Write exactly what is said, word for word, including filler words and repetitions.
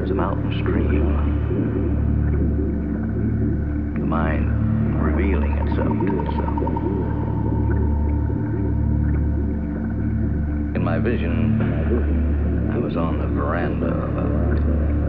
was a mountain stream. The mind revealing itself to itself. In my vision, I was on the veranda of a